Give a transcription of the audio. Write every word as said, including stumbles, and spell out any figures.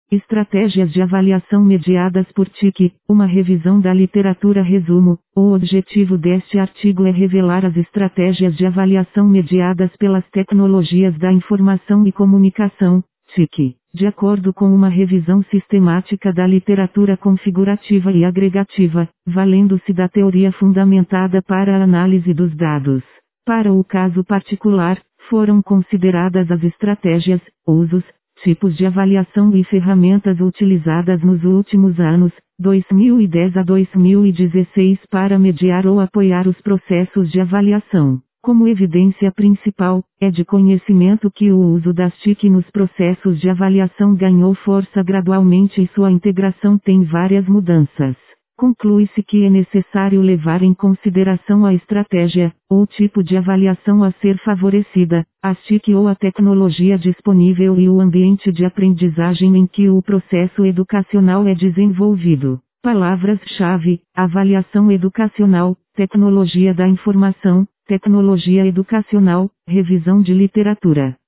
Estratégias de avaliação mediadas por T I C. Uma revisão da literatura resumo. O objetivo deste artigo é revelar as estratégias de avaliação mediadas pelas tecnologias da informação e comunicação, T I C. De acordo com uma revisão sistemática da literatura configurativa e agregativa, valendo-se da teoria fundamentada para a análise dos dados. Para o caso particular, foram consideradas as estratégias, usos, tipos de avaliação e ferramentas utilizadas nos últimos anos, dois mil e dez a dois mil e dezesseis, para mediar ou apoiar os processos de avaliação. Como evidência principal, é de conhecimento que o uso das T I C nos processos de avaliação ganhou força gradualmente e sua integração tem várias mudanças. Conclui-se que é necessário levar em consideração a estratégia, ou tipo de avaliação a ser favorecida, as T I C ou a tecnologia disponível e o ambiente de aprendizagem em que o processo educacional é desenvolvido. Palavras-chave: avaliação educacional, tecnologia da informação, tecnologia educacional, revisão de literatura.